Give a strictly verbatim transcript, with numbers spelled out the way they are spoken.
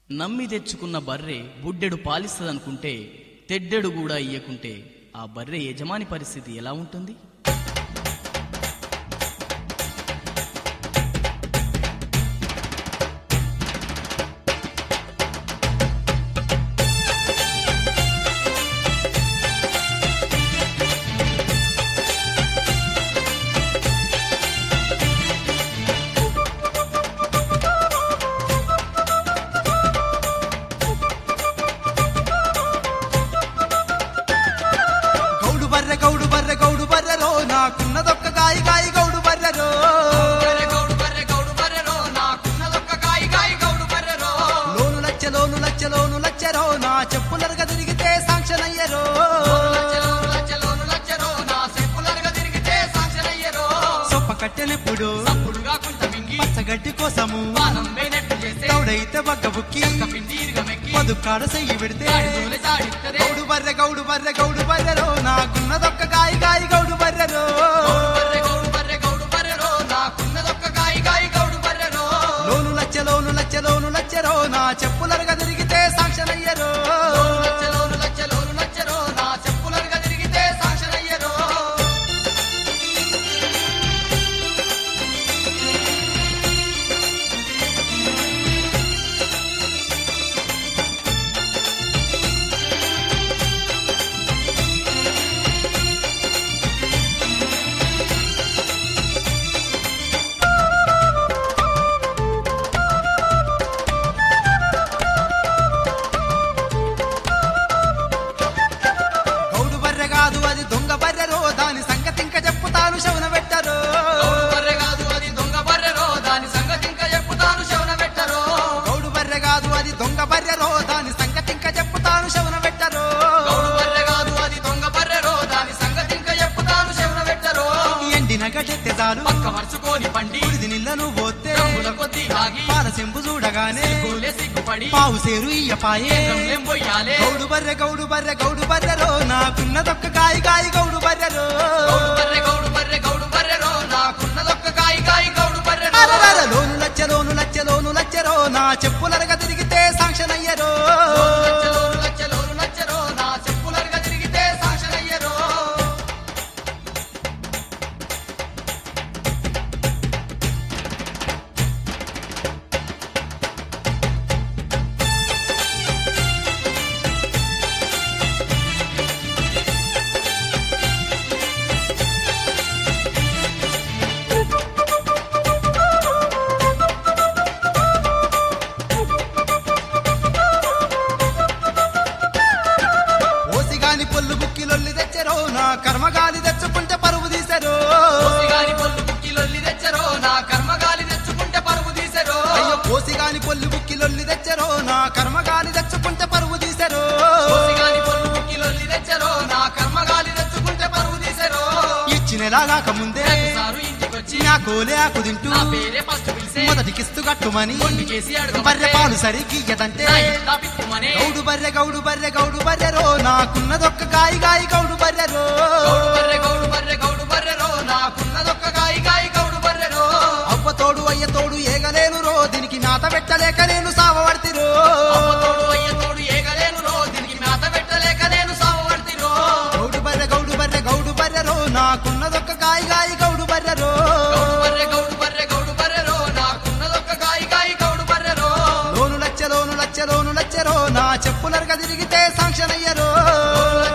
నమ్మి తెచ్చుకున్న బర్రె బుడ్డెడు పాలిస్తదనుకుంటే తెడ్డెడు కూడా ఇయ్యకుంటే ఆ బర్రె యజమాని పరిస్థితి ఎలా ఉంటుంది? గౌడు బర్రె గౌడు బర్రెరో నాకున్నదొక్క గాయి గాయి గౌడు బర్రెరో గౌడు బర్రె గౌడు బర్రెరో నాకున్నదొక్క గాయి గాయి గౌడు బర్రెరో లోను లచ్చ లోను లచ్చ లోను లచ్చరో నా చెప్పులరుగా తిరిగితే సాంక్షన్ అయ్యరో లచ్చలోను లచ్చలోను లచ్చరో నా చెప్పులరుగా తిరిగితే సాంక్షన్ అయ్యరో సొప్ప కట్టెనెప్పుడు సప్పుడుగా కుంట మింగి పచ్చగడ్డి కోసము పానం వేనట్టు చేసే గౌడైతే బగ్గ బుక్కి పిండి ఇరుగమెక్కి మధుకాడ సెయ్యి పెడితే తోలే సాడిత్తదే గౌడు బర్రె గౌడు బర్రె గౌడు బర్రెరో నాకున్నదొక్క గాయి గాయి గౌడు బర్రెరో గౌడు బర్రె గౌడు బర్రె గౌడు బర్రెరో నాకున్నదొక్క గాయి గాయి గౌడు బర్రెరో లోను లచ్చ లోను లచ్చ లోను లచ్చరో నా చెప్పులరుగా తిరిగితే సాంక్షన్ అయ్యరో లచ్చలోను లచ్చలోను లచ్చరో నా చెప్పులరుగా తిరిగితే సాంక్షన్ అయ్యరో గౌడు బర్రె కాదు అది దొంగ బర్రెరో దాని సంగతి ఇంకా చెప్పుతాను శవన పెట్టరో గౌడు బర్రె కాదు అది దొంగ బర్రెరో దాని సంగతి ఇంకా చెప్పుతాను శవన పెట్టరో గౌడు బర్రె కాదు అది దొంగ బర్రెరో దాని సంగతి ఇంకా చెప్పుతాను శవన పెట్టరో గౌడు బర్రె కాదు అది దొంగ బర్రెరో దాని సంగతి ఇంకా చెప్పుతాను శవన పెట్టరో ఎండిన గడ్డెత్తే చాలు పక్క మర్చుకోని పండి బుడిది నీళ్ళను పోతే రంగుల కొద్ది ఆగి పాల చెంపు చూడగానే గోలే సిగ్గుపడి పావు సేరు ఇయ్యపాయే రంగులేం పొయ్యాలే గౌడు బర్రె గౌడు బర్రె గౌడు బర్రెరో నాకున్నదొక్క గాయి గాయి గౌడు బర్రెరో గౌడు బర్రె గౌడు బర్రె గౌడు బర్రెరో నాకున్నదొక్క గాయి గాయి గౌడు బర్రెరో అరరర లోను లచ్చ లోను లచ్చ లోను లచ్చరో నా చెప్పులరగా తిరిగితే సాంక్షన్ అయ్యరో లచ్చలోను లచ్చలోను లచ్చరో నా చెప్పులరుగా తిరిగితే సాంక్షన్ అయ్యరో ఓసిగాని పొల్లు బుక్కిలొల్లి తెచ్చరో నా కర్మగాలి తెచ్చుకుంటే పరువు తీసరో గాని పొల్లు బుక్కిలొల్లి తెచ్చరో నా కర్మగాలి తెచ్చుకుంటే పరువు తీసెరో అయ్యో పోసిగాని పొల్లు బుక్కిలొల్లి తెచ్చరో నా కర్మగాలి తెచ్చుకుంటే పరువు తీసరో గాని పొల్లు బుక్కిలొల్లి తెచ్చరో నా కర్మగాలి తెచ్చుకుంటే పరువు తీసెరో ఇచ్చినలాగాక ముందే సారు ఇంటికొచ్చి నా కోలే ఆకు తింటూ నా పేరే ఫస్ట్ పిలిసే మొదటి కిస్తు కట్టుమని కొండికేసి అడుగు బర్రె పాలు సరిగియ్యదంటే నా ఇంట పిక్కుమనే గౌడు బర్రె గౌడు బర్రె గౌడు బర్రెరో నాకున్నదొక్క గాయి గాయి గౌడు బర్రెరో గౌడు బర్రె గౌడు బర్రె గౌడు బర్రెరో నాకున్నదొక్క గాయి గాయి గౌడు బర్రెరో అవ్వ తోడు అయ్య తోడు ఏగలేను రో దీనికి నాత పెట్టలేక నేను సావవర్తిరో అమ్మ తోడు అయ్య తోడు ఏగలేను రో దీనికి మేత పెట్టలేక నేను సావవర్తిరో గౌడు బర్రె గౌడు బర్రె గౌడు బర్రెరో నాకున్నదొక్క గాయి గాయి గౌడు బర్రెరో గౌడు బర్రె గౌడు బర్రె గౌడు బర్రెరో నాకున్నదొక్క గాయి గాయి గౌడు బర్రెరో లోను లచ్చ లోను లచ్చ లోను లచ్చరో నా చెప్పులరుగా తిరిగితే సాంక్షన్ అయ్యరో